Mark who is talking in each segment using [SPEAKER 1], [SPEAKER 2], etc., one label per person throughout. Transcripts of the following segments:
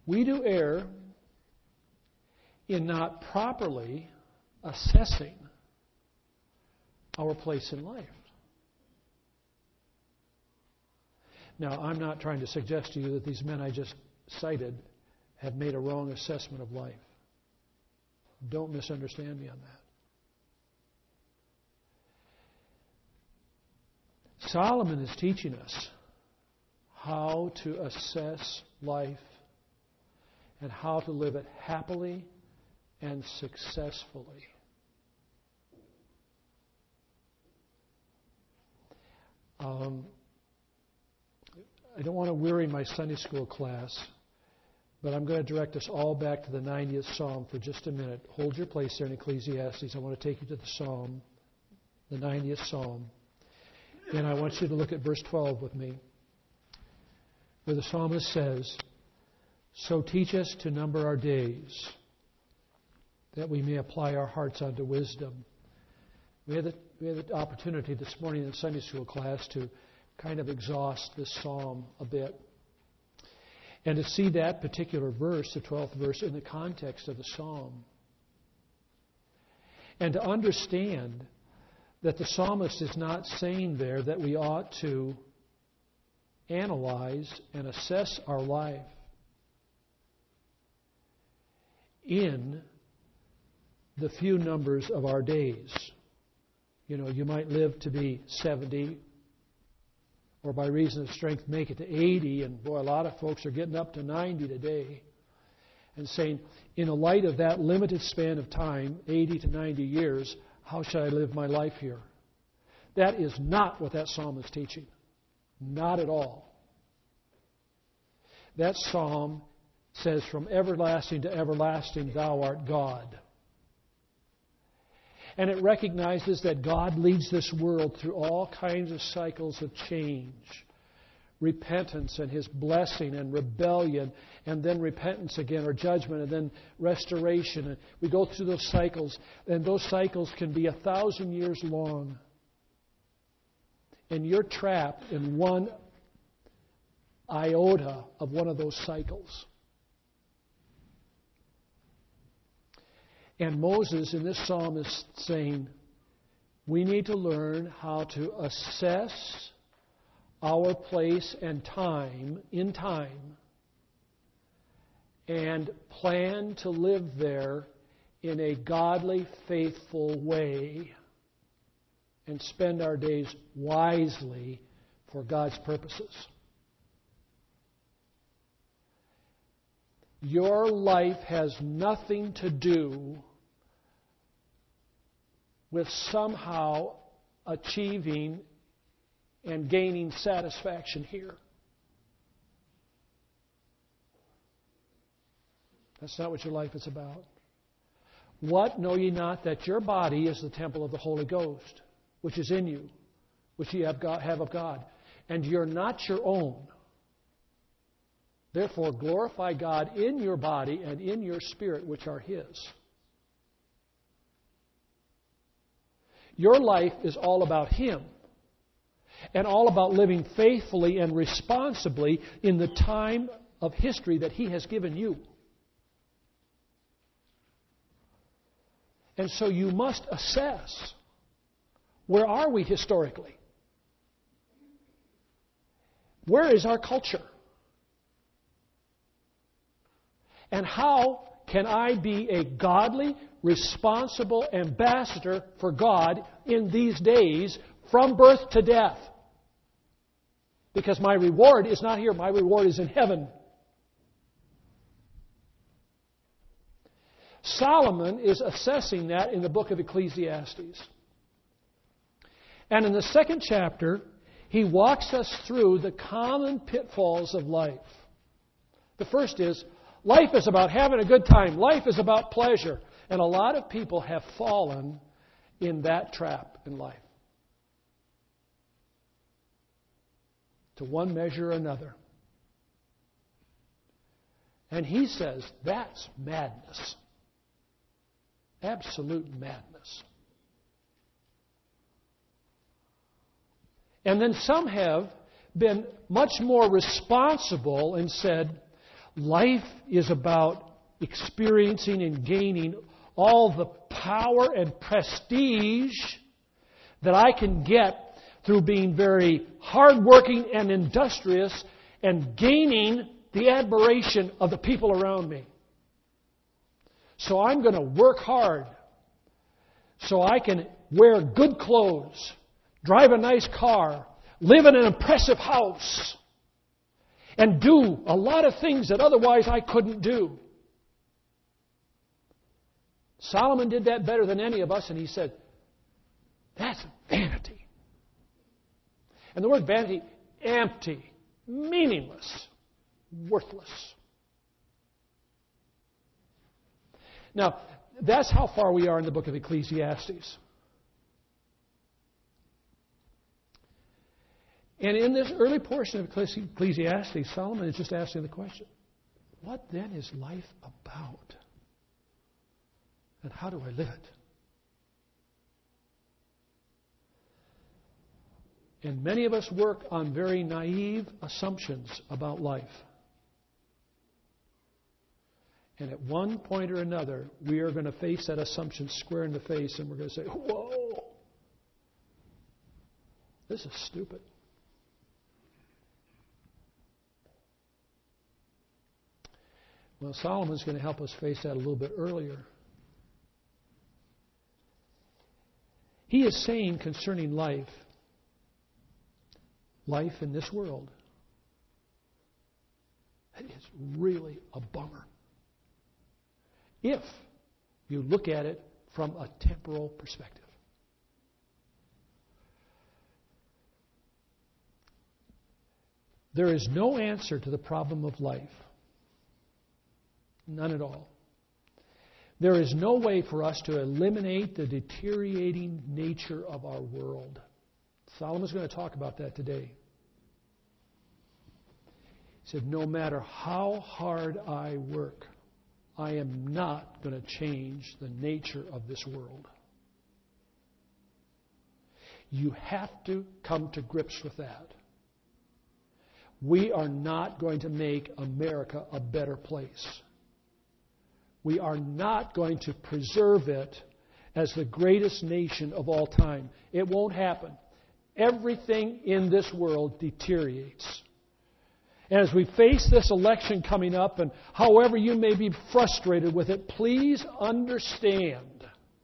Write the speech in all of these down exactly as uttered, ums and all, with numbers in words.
[SPEAKER 1] We do err in not properly assessing our place in life. Now, I'm not trying to suggest to you that these men I just cited have made a wrong assessment of life. Don't misunderstand me on that. Solomon is teaching us how to assess life and how to live it happily and successfully. Um, I don't want to weary my Sunday school class, but I'm going to direct us all back to the ninetieth Psalm for just a minute. Hold your place there in Ecclesiastes. I want to take you to the Psalm, the ninetieth Psalm. And I want you to look at verse twelve with me, where the psalmist says, "So teach us to number our days, that we may apply our hearts unto wisdom." We had the, we had the opportunity this morning in Sunday school class to kind of exhaust this psalm a bit, and to see that particular verse, the twelfth verse, in the context of the psalm. And to understand that the psalmist is not saying there that we ought to analyze and assess our life in the few numbers of our days. You know, you might live to be seventy, or by reason of strength make it to eighty, and boy, a lot of folks are getting up to ninety today, and saying, in the light of that limited span of time, eighty to ninety years, how should I live my life here? That is not what that psalm is teaching. Not at all. That psalm says, from everlasting to everlasting, thou art God. And it recognizes that God leads this world through all kinds of cycles of change. Repentance and His blessing, and rebellion, and then repentance again, or judgment, and then restoration. And we go through those cycles, and those cycles can be a thousand years long. And you're trapped in one iota of one of those cycles. And Moses in this psalm is saying, we need to learn how to assess our place and time in time, and plan to live there in a godly, faithful way, and spend our days wisely for God's purposes. Your life has nothing to do with somehow achieving and gaining satisfaction here. That's not what your life is about. What, know ye not that your body is the temple of the Holy Ghost, which is in you, which ye have, got, have of God, and you're not your own. Therefore, glorify God in your body and in your spirit, which are His. Your life is all about Him, and all about living faithfully and responsibly in the time of history that He has given you. And so you must assess, where are we historically? Where is our culture? And how can I be a godly, responsible ambassador for God in these days from birth to death? Because my reward is not here. My reward is in heaven. Solomon is assessing that in the book of Ecclesiastes. And in the second chapter, he walks us through the common pitfalls of life. The first is, life is about having a good time. Life is about pleasure. And a lot of people have fallen in that trap in life, to one measure or another. And he says that's madness. Absolute madness. And then some have been much more responsible and said, Life is about experiencing and gaining all the power and prestige that I can get through being very hardworking and industrious and gaining the admiration of the people around me. So I'm going to work hard so I can wear good clothes, drive a nice car, live in an impressive house, and do a lot of things that otherwise I couldn't do. Solomon did that better than any of us, and he said, that's vanity. And the word vanity, empty, meaningless, worthless. Now, that's how far we are in the book of Ecclesiastes. And in this early portion of Ecclesiastes, Solomon is just asking the question, what then is life about? And how do I live it? And many of us work on very naive assumptions about life. And at one point or another, we are going to face that assumption square in the face, and we're going to say, whoa, this is stupid. Well, Solomon's going to help us face that a little bit earlier. He is saying concerning life, life in this world, it is really a bummer if you look at it from a temporal perspective. There is no answer to the problem of life. None at all. There is no way for us to eliminate the deteriorating nature of our world. Solomon's going to talk about that today. He said, no matter how hard I work, I am not going to change the nature of this world. You have to come to grips with that. We are not going to make America a better place. We are not going to preserve it as the greatest nation of all time. It won't happen. Everything in this world deteriorates. And as we face this election coming up, and however you may be frustrated with it, please understand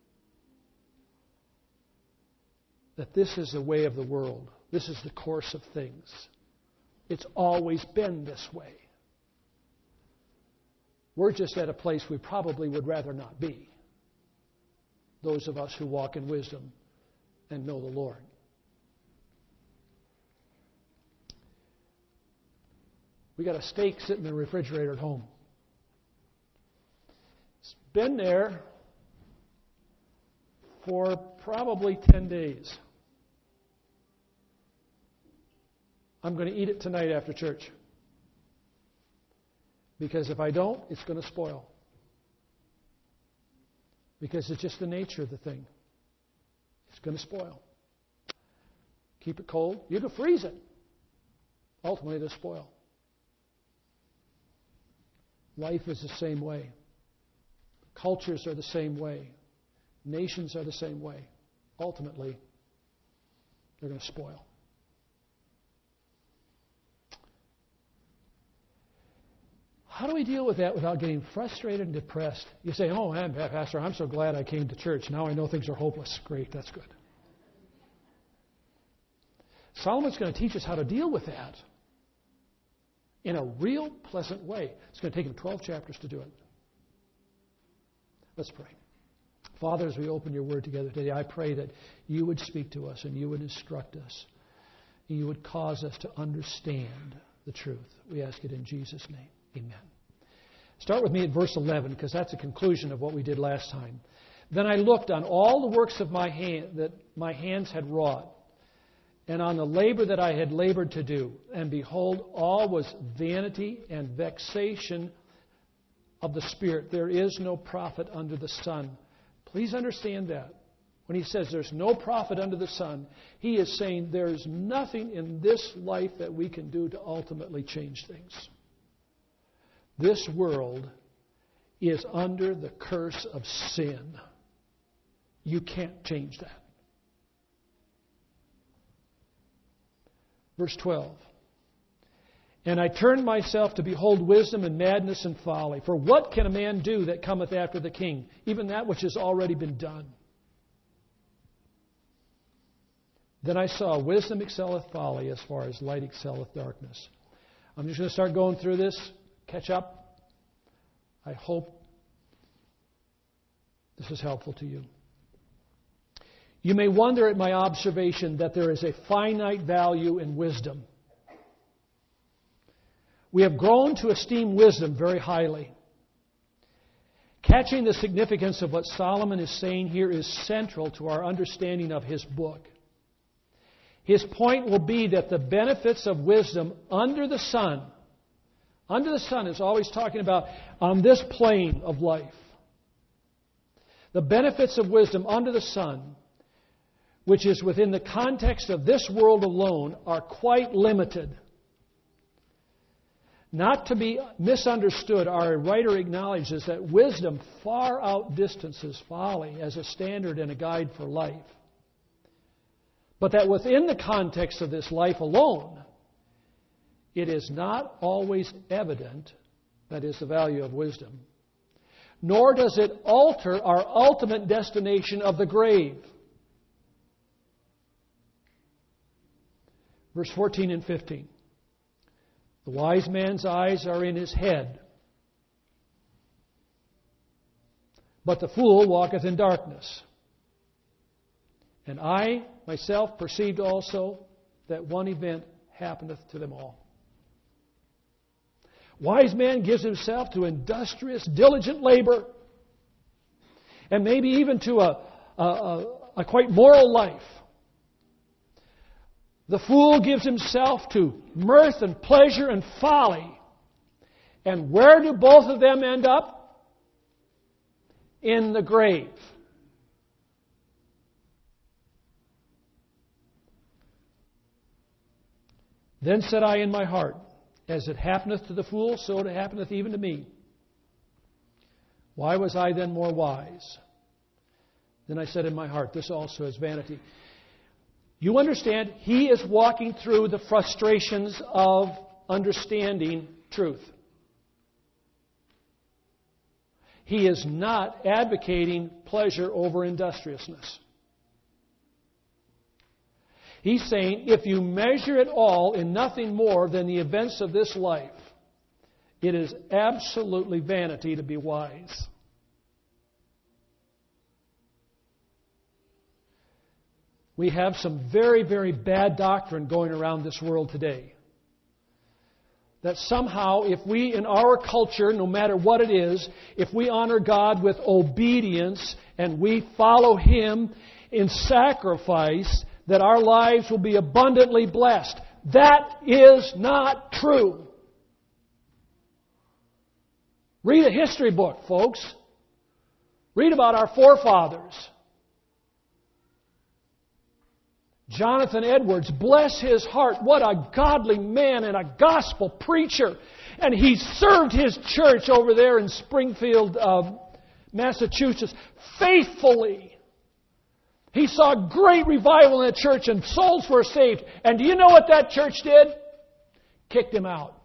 [SPEAKER 1] that this is the way of the world. This is the course of things. It's always been this way. We're just at a place we probably would rather not be. Those of us who walk in wisdom and know the Lord. We got a steak sitting in the refrigerator at home. It's been there for probably ten days. I'm going to eat it tonight after church. Because if I don't, it's going to spoil. Because it's just the nature of the thing. It's going to spoil. Keep it cold. You can freeze it. Ultimately, it'll spoil. Life is the same way. Cultures are the same way. Nations are the same way. Ultimately, they're going to spoil. How do we deal with that without getting frustrated and depressed? You say, oh, man, Pastor, I'm so glad I came to church. Now I know things are hopeless. Great, that's good. Solomon's going to teach us how to deal with that in a real pleasant way. It's going to take him twelve chapters to do it. Let's pray. Father, as we open your word together today, I pray that you would speak to us and you would instruct us. And you would cause us to understand the truth. We ask it in Jesus' name. Amen. Start with me at verse eleven, because that's the conclusion of what we did last time. Then I looked on all the works of my hand that my hands had wrought, and on the labor that I had labored to do. And behold, all was vanity and vexation of the spirit. There is no profit under the sun. Please understand that. When he says there's no profit under the sun, he is saying there's nothing in this life that we can do to ultimately change things. This world is under the curse of sin. You can't change that. Verse twelve. And I turned myself to behold wisdom and madness and folly. For what can a man do that cometh after the king? Even that which has already been done. Then I saw wisdom excelleth folly as far as light excelleth darkness. I'm just going to start going through this. Catch up. I hope this is helpful to you. You may wonder at my observation that there is a finite value in wisdom. We have grown to esteem wisdom very highly. Catching the significance of what Solomon is saying here is central to our understanding of his book. His point will be that the benefits of wisdom under the sun, under the sun is always talking about on this plane of life. The benefits of wisdom under the sun, which is within the context of this world alone, are quite limited. Not to be misunderstood, our writer acknowledges that wisdom far outdistances folly as a standard and a guide for life. But that within the context of this life alone, it is not always evident, that is the value of wisdom, nor does it alter our ultimate destination of the grave. Verse fourteen and fifteen. The wise man's eyes are in his head, but the fool walketh in darkness. And I myself perceived also that one event happeneth to them all. Wise man gives himself to industrious, diligent labor, and maybe even to a, a, a, a quite moral life. The fool gives himself to mirth and pleasure and folly. And where do both of them end up? In the grave. Then said I in my heart, as it happeneth to the fool, so it happeneth even to me. Why was I then more wise? Then I said in my heart, this also is vanity. You understand, he is walking through the frustrations of understanding truth. He is not advocating pleasure over industriousness. He's saying, if you measure it all in nothing more than the events of this life, it is absolutely vanity to be wise. We have some very, very bad doctrine going around this world today. That somehow, if we in our culture, no matter what it is, if we honor God with obedience and we follow Him in sacrifice, that our lives will be abundantly blessed. That is not true. Read a history book, folks. Read about our forefathers. Jonathan Edwards, bless his heart, what a godly man and a gospel preacher. And he served his church over there in Springfield, uh, Massachusetts, faithfully. He saw great revival in the church and souls were saved. And do you know what that church did? Kicked him out.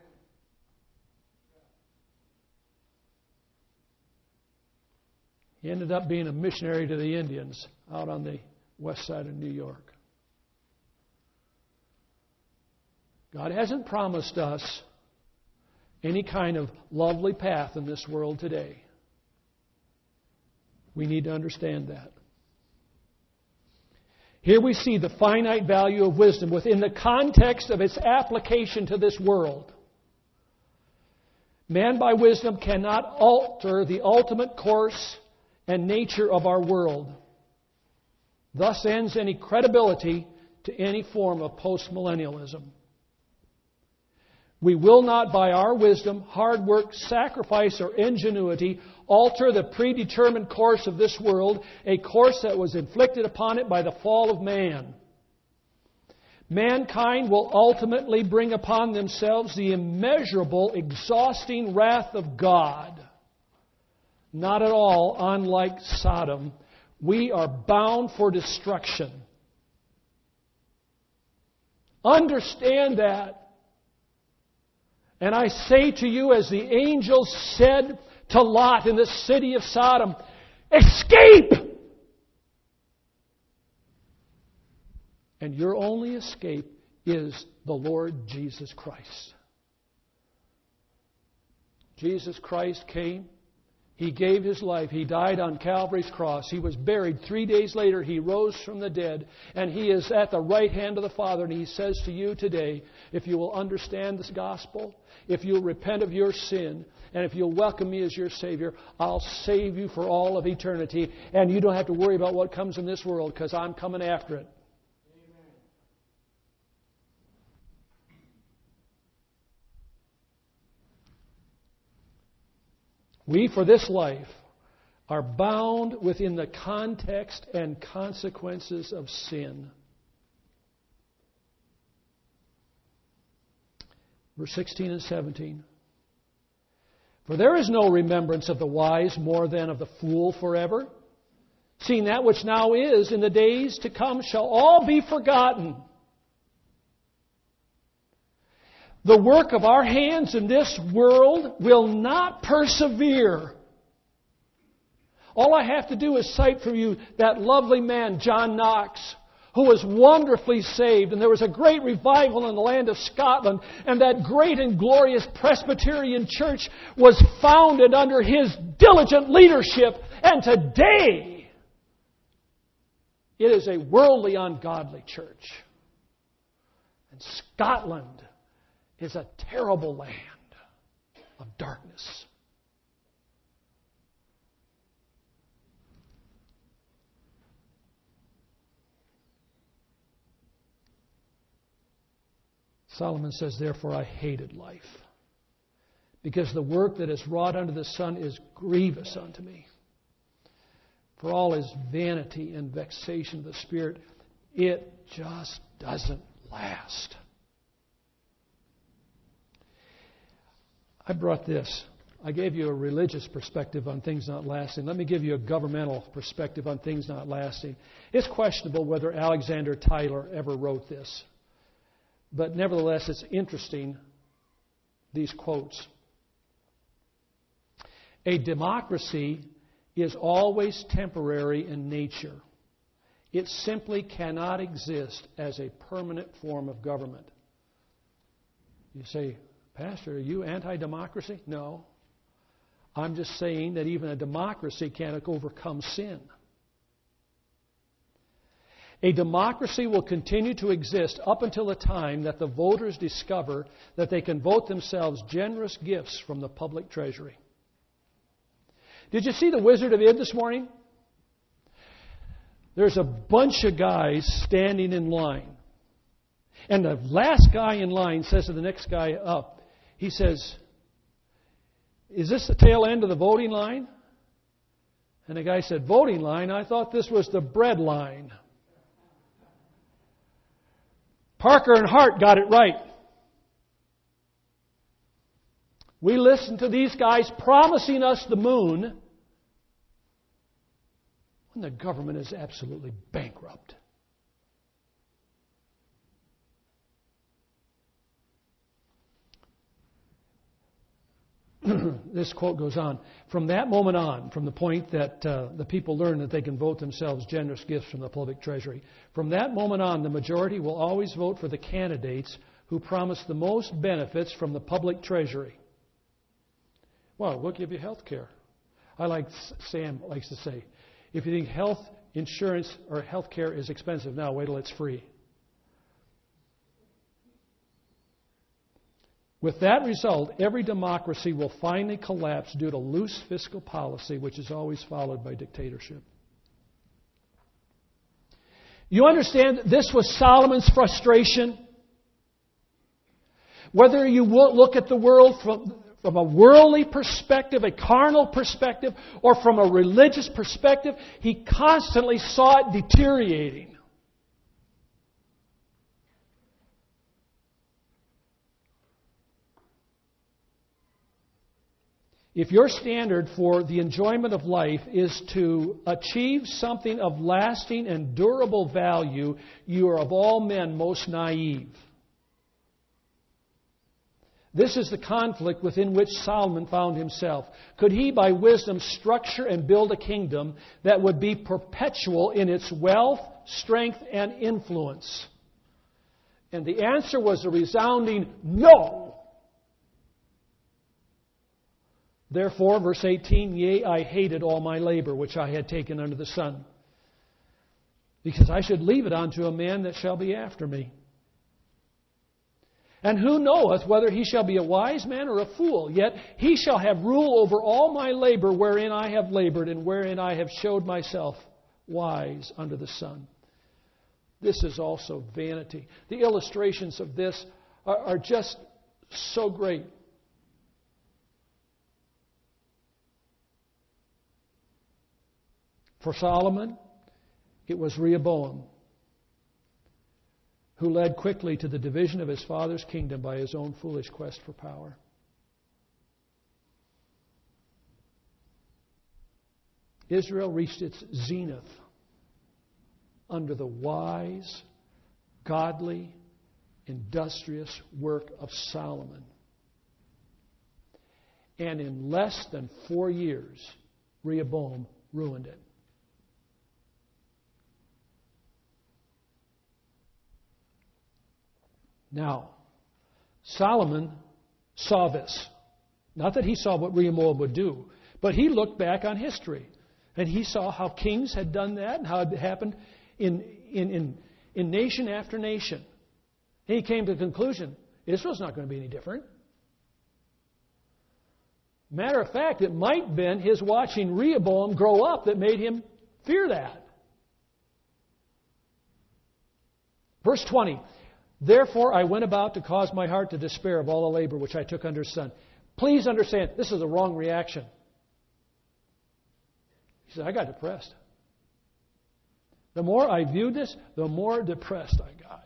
[SPEAKER 1] He ended up being a missionary to the Indians out on the west side of New York. God hasn't promised us any kind of lovely path in this world today. We need to understand that. Here we see the finite value of wisdom within the context of its application to this world. Man by wisdom cannot alter the ultimate course and nature of our world. Thus ends any credibility to any form of postmillennialism. We will not, by our wisdom, hard work, sacrifice, or ingenuity, alter the predetermined course of this world, a course that was inflicted upon it by the fall of man. mankind will ultimately bring upon themselves the immeasurable, exhausting wrath of God. Not at all unlike Sodom. We are bound for destruction. Understand that. And I say to you, as the angel said to Lot in the city of Sodom, escape! And your only escape is the Lord Jesus Christ. Jesus Christ came. He gave His life. He died on Calvary's cross. He was buried. Three days later, He rose from the dead. And He is at the right hand of the Father. And He says to you today, if you will understand this gospel, if you'll repent of your sin, and if you'll welcome me as your Savior, I'll save you for all of eternity. And you don't have to worry about what comes in this world, because I'm coming after it. We, for this life, are bound within the context and consequences of sin. Verse sixteen and seventeen. For there is no remembrance of the wise more than of the fool forever. Seeing that which now is, in the days to come, shall all be forgotten. The work of our hands in this world will not persevere. All I have to do is cite for you that lovely man, John Knox, who was wonderfully saved. And there was a great revival in the land of Scotland. And that great and glorious Presbyterian church was founded under his diligent leadership. And today, it is a worldly, ungodly church. And Scotland is a terrible land of darkness. Solomon says, therefore I hated life, because the work that is wrought under the sun is grievous unto me. For all is vanity and vexation of the spirit, it just doesn't last. I brought this. I gave you a religious perspective on things not lasting. Let me give you a governmental perspective on things not lasting. It's questionable whether Alexander Tytler ever wrote this. But nevertheless, it's interesting, these quotes. A democracy is always temporary in nature. It simply cannot exist as a permanent form of government. You say, Pastor, are you anti-democracy? No. I'm just saying that even a democracy can't overcome sin. A democracy will continue to exist up until the time that the voters discover that they can vote themselves generous gifts from the public treasury. Did you see the Wizard of Oz this morning? There's a bunch of guys standing in line. And the last guy in line says to the next guy up, he says, is this the tail end of the voting line? And the guy said, voting line? I thought this was the bread line. Parker and Hart got it right. We listen to these guys promising us the moon when the government is absolutely bankrupt. This quote goes on. From that moment on, from the point that uh, the people learn that they can vote themselves generous gifts from the public treasury, from that moment on, the majority will always vote for the candidates who promise the most benefits from the public treasury. Well, we'll give you health care. I like, Sam likes to say, if you think health insurance or health care is expensive, now wait till it's free. With that result, every democracy will finally collapse due to loose fiscal policy, which is always followed by dictatorship. You understand this was Solomon's frustration? Whether you look at the world from, from a worldly perspective, a carnal perspective, or from a religious perspective, he constantly saw it deteriorating. If your standard for the enjoyment of life is to achieve something of lasting and durable value, you are of all men most naive. This is the conflict within which Solomon found himself. Could he, by wisdom, structure and build a kingdom that would be perpetual in its wealth, strength, and influence? And the answer was a resounding no. Therefore, verse eighteen, yea, I hated all my labor which I had taken under the sun, because I should leave it unto a man that shall be after me. And who knoweth whether he shall be a wise man or a fool? Yet he shall have rule over all my labor wherein I have labored, and wherein I have showed myself wise under the sun. This is also vanity. The illustrations of this are, are just so great. For Solomon, it was Rehoboam who led quickly to the division of his father's kingdom by his own foolish quest for power. Israel reached its zenith under the wise, godly, industrious work of Solomon. And in less than four years, Rehoboam ruined it. Now, Solomon saw this. Not that he saw what Rehoboam would do, but he looked back on history. And he saw how kings had done that and how it happened in, in, in, in nation after nation. And he came to the conclusion, Israel's not going to be any different. Matter of fact, it might have been his watching Rehoboam grow up that made him fear that. Verse twenty. Therefore I went about to cause my heart to despair of all the labor which I took under the sun. Please understand, this is the wrong reaction. He said, I got depressed. The more I viewed this, the more depressed I got.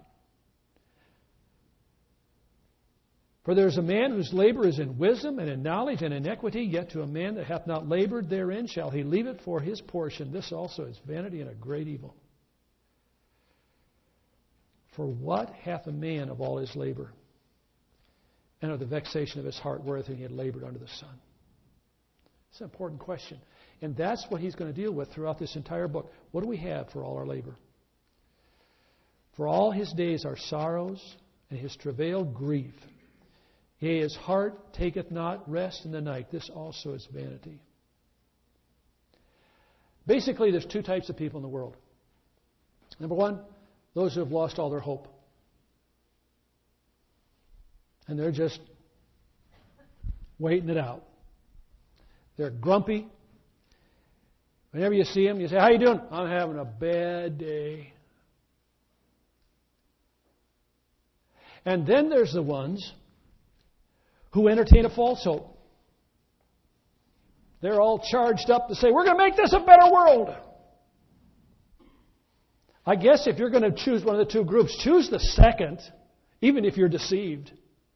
[SPEAKER 1] For there is a man whose labor is in wisdom and in knowledge and in equity, yet to a man that hath not labored therein shall he leave it for his portion. This also is vanity and a great evil. For what hath a man of all his labor, and of the vexation of his heart wherein he had labored under the sun? It's an important question. And that's what he's going to deal with throughout this entire book. What do we have for all our labor? For all his days are sorrows, and his travail grief. Yea, his heart taketh not rest in the night. This also is vanity. Basically, there's two types of people in the world. Number one, those who have lost all their hope. And they're just waiting it out. They're grumpy. Whenever you see them, you say, how you doing? I'm having a bad day. And then there's the ones who entertain a false hope. They're all charged up to say, we're going to make this a better world. I guess if you're going to choose one of the two groups, choose the second, even if you're deceived.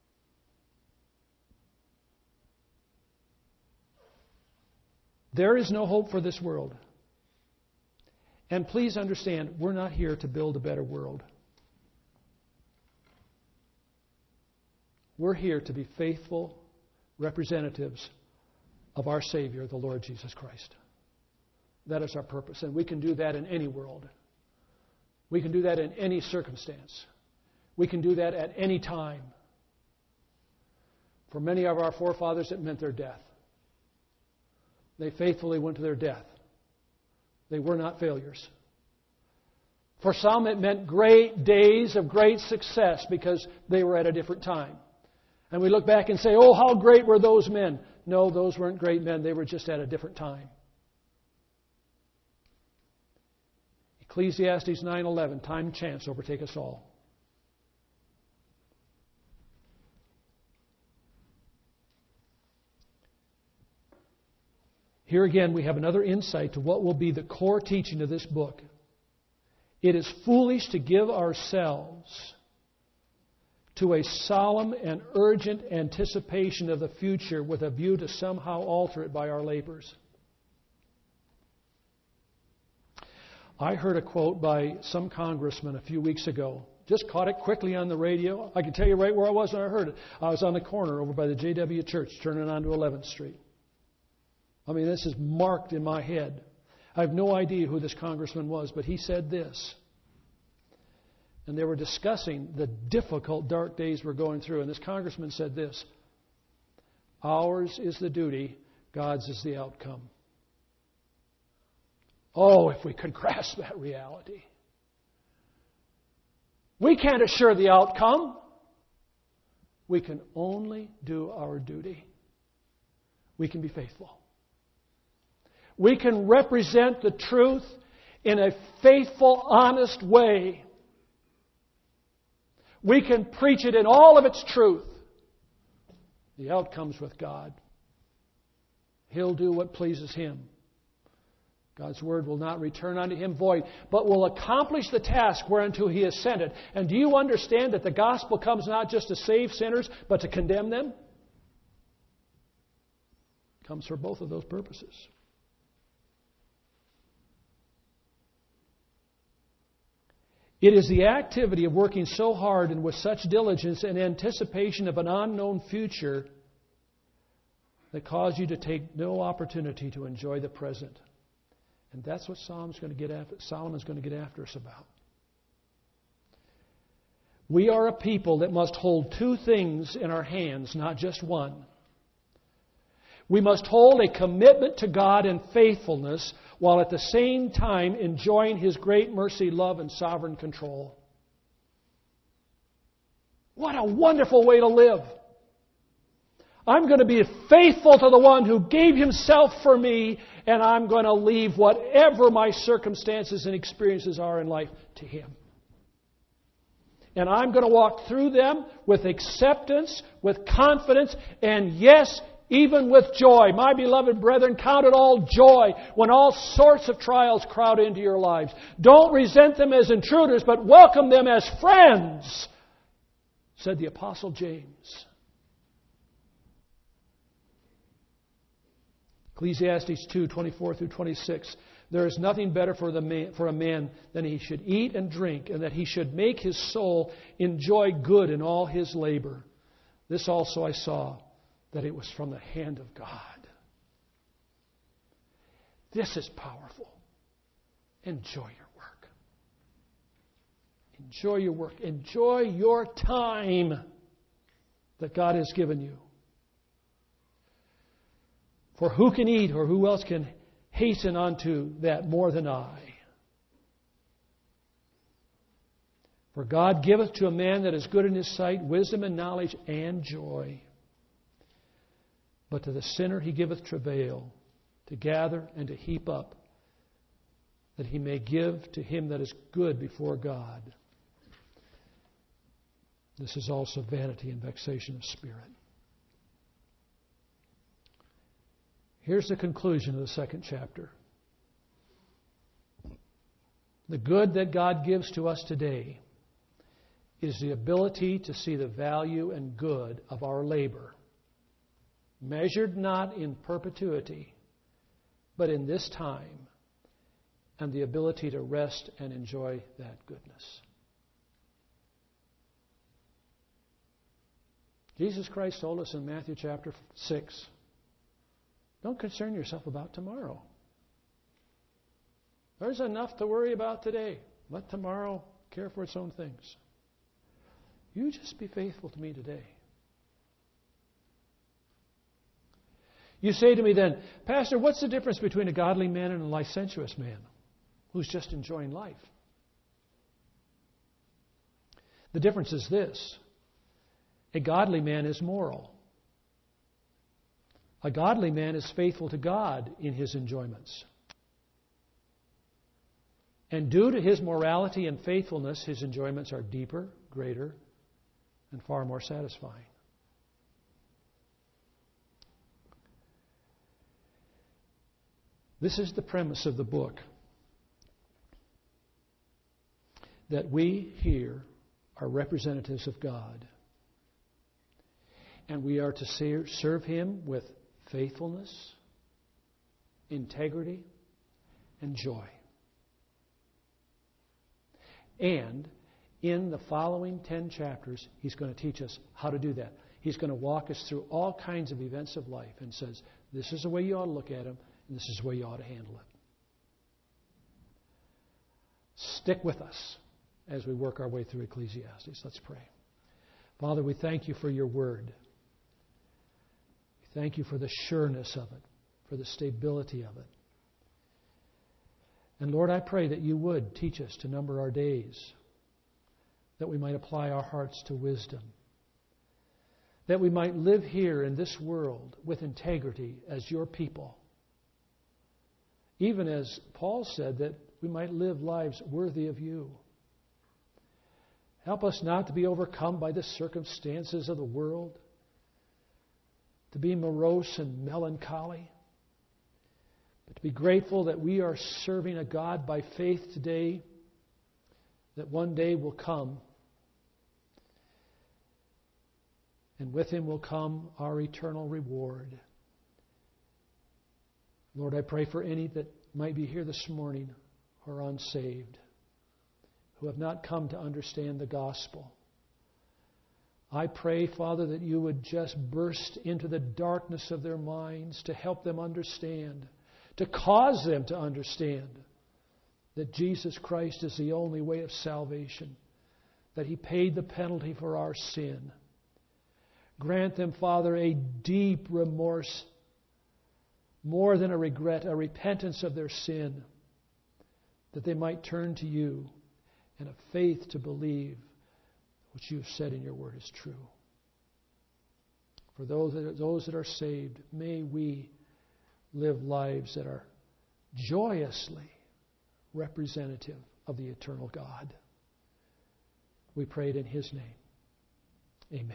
[SPEAKER 1] There is no hope for this world. And please understand, we're not here to build a better world. We're here to be faithful representatives of our Savior, the Lord Jesus Christ. That is our purpose, and we can do that in any world. We can do that in any circumstance. We can do that at any time. For many of our forefathers, it meant their death. They faithfully went to their death. They were not failures. For some, it meant great days of great success because they were at a different time. And we look back and say, oh, how great were those men? No, those weren't great men. They were just at a different time. Ecclesiastes nine eleven, time and chance overtake us all. Here again, we have another insight to what will be the core teaching of this book. It is foolish to give ourselves to a solemn and urgent anticipation of the future with a view to somehow alter it by our labors. I heard a quote by some congressman a few weeks ago. Just caught it quickly on the radio. I can tell you right where I was when I heard it. I was on the corner over by the J W Church, turning onto eleventh Street. I mean, this is marked in my head. I have no idea who this congressman was, but he said this. And they were discussing the difficult, dark days we're going through. And this congressman said this: ours is the duty, God's is the outcome. Oh, if we could grasp that reality. We can't assure the outcome. We can only do our duty. We can be faithful. We can represent the truth in a faithful, honest way. We can preach it in all of its truth. The outcome's with God. He'll do what pleases Him. God's Word will not return unto Him void, but will accomplish the task whereunto He has sent it. And do you understand that the gospel comes not just to save sinners, but to condemn them? It comes for both of those purposes. It is the activity of working so hard and with such diligence in anticipation of an unknown future that cause you to take no opportunity to enjoy the present. And that's what Solomon's going to get after, Solomon's going to get after us about. We are a people that must hold two things in our hands, not just one. We must hold a commitment to God and faithfulness while at the same time enjoying His great mercy, love, and sovereign control. What a wonderful way to live! I'm going to be faithful to the one who gave Himself for me, and I'm going to leave whatever my circumstances and experiences are in life to Him. And I'm going to walk through them with acceptance, with confidence, and yes, even with joy. My beloved brethren, count it all joy when all sorts of trials crowd into your lives. Don't resent them as intruders, but welcome them as friends, said the Apostle James. Ecclesiastes two, twenty-four through twenty-six. There is nothing better for, the man, for a man than he should eat and drink, and that he should make his soul enjoy good in all his labor. This also I saw, that it was from the hand of God. This is powerful. Enjoy your work. Enjoy your work. Enjoy your time that God has given you. For who can eat or who else can hasten unto that more than I? For God giveth to a man that is good in His sight wisdom and knowledge and joy. But to the sinner He giveth travail, to gather and to heap up, that he may give to him that is good before God. This is also vanity and vexation of spirit. Here's the conclusion of the second chapter. The good that God gives to us today is the ability to see the value and good of our labor, measured not in perpetuity, but in this time, and the ability to rest and enjoy that goodness. Jesus Christ told us in Matthew chapter six, don't concern yourself about tomorrow. There's enough to worry about today. Let tomorrow care for its own things. You just be faithful to me today. You say to me then, Pastor, what's the difference between a godly man and a licentious man who's just enjoying life? The difference is this. A godly man is moral. A godly man is faithful to God in his enjoyments. And due to his morality and faithfulness, his enjoyments are deeper, greater, and far more satisfying. This is the premise of the book. That we here are representatives of God. And we are to serve Him with faithfulness, integrity, and joy. And in the following ten chapters, He's going to teach us how to do that. He's going to walk us through all kinds of events of life and says, this is the way you ought to look at them, and this is the way you ought to handle it. Stick with us as we work our way through Ecclesiastes. Let's pray. Father, we thank You for Your Word. We thank You for the sureness of it, for the stability of it. And Lord, I pray that You would teach us to number our days, that we might apply our hearts to wisdom, that we might live here in this world with integrity as Your people. Even as Paul said, that we might live lives worthy of You. Help us not to be overcome by the circumstances of the world, to be morose and melancholy, but to be grateful that we are serving a God by faith today that one day will come. And with Him will come our eternal reward. Lord, I pray for any that might be here this morning who are unsaved, who have not come to understand the gospel. I pray, Father, that You would just burst into the darkness of their minds to help them understand, to cause them to understand that Jesus Christ is the only way of salvation, that He paid the penalty for our sin. Grant them, Father, a deep remorse, more than a regret, a repentance of their sin, that they might turn to You and a faith to believe what You have said in Your Word is true. For those that are, those that are saved, may we live lives that are joyously representative of the eternal God. We pray it in His name. Amen.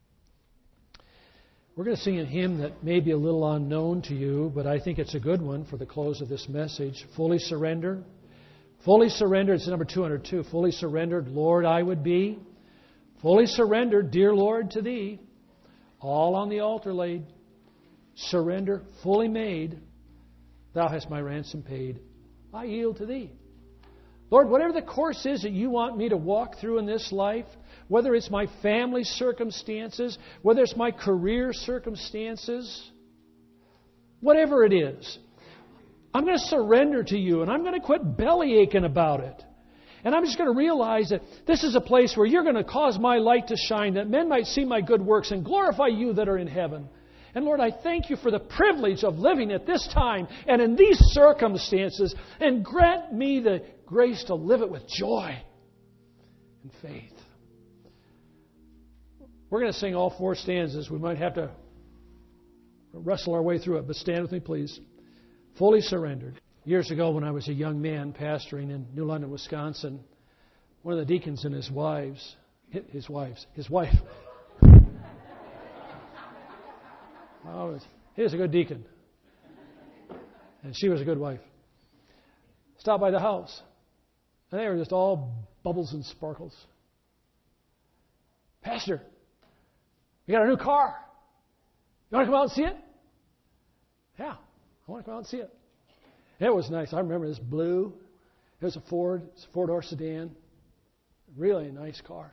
[SPEAKER 1] We're going to sing a hymn that may be a little unknown to you, but I think it's a good one for the close of this message. Fully Surrendered. Fully surrendered, it's number two hundred two. Fully surrendered, Lord, I would be. Fully surrendered, dear Lord, to Thee. All on the altar laid. Surrender, fully made. Thou hast my ransom paid. I yield to Thee. Lord, whatever the course is that You want me to walk through in this life, whether it's my family circumstances, whether it's my career circumstances, whatever it is, I'm going to surrender to You, and I'm going to quit belly aching about it. And I'm just going to realize that this is a place where You're going to cause my light to shine, that men might see my good works and glorify You that are in heaven. And Lord, I thank You for the privilege of living at this time and in these circumstances, and grant me the grace to live it with joy and faith. We're going to sing all four stanzas. We might have to wrestle our way through it, but stand with me, please. Fully surrendered. Years ago, when I was a young man pastoring in New London, Wisconsin, one of the deacons and his wives, his wives, his wife, oh, he was a good deacon, and she was a good wife, stopped by the house, and they were just all bubbles and sparkles. Pastor, we got a new car. You want to come out and see it? Yeah, I want to come out and see it. It was nice. I remember this blue. It was a Ford. It's a four-door sedan. Really a nice car.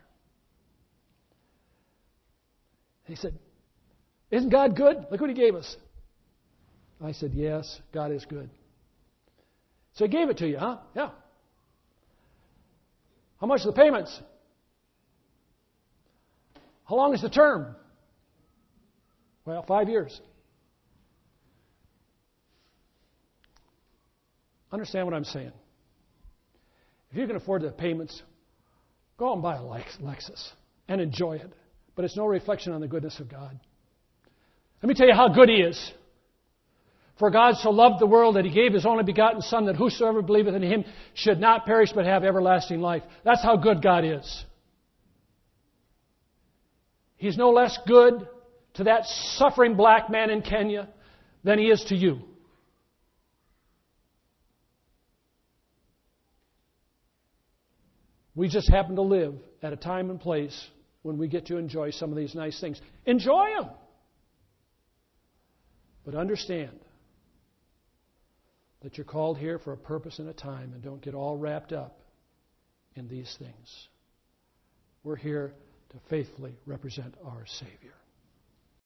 [SPEAKER 1] He said, isn't God good? Look what He gave us. I said, yes, God is good. So He gave it to you, huh? Yeah. How much are the payments? How long is the term? Well, five years. Understand what I'm saying. If you can afford the payments, go out and buy a Lexus and enjoy it. But it's no reflection on the goodness of God. Let me tell you how good He is. For God so loved the world that He gave His only begotten Son, that whosoever believeth in Him should not perish but have everlasting life. That's how good God is. He's no less good to that suffering black man in Kenya than He is to you. We just happen to live at a time and place when we get to enjoy some of these nice things. Enjoy them. But understand that you're called here for a purpose and a time, and don't get all wrapped up in these things. We're here to faithfully represent our Savior.